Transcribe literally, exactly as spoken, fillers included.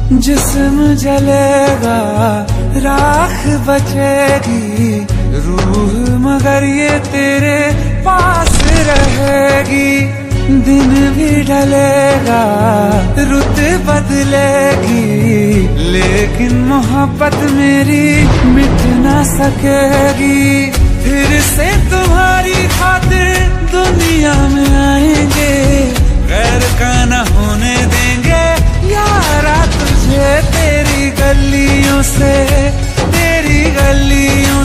जिस्म जलेगा राख बचेगी, रूह मगर ये तेरे पास रहेगी। दिन भी ढलेगा रुत बदलेगी, लेकिन मोहब्बत मेरी मिट ना सकेगी। फिर से तुम्हारी खातिर दुनिया में आएंगे,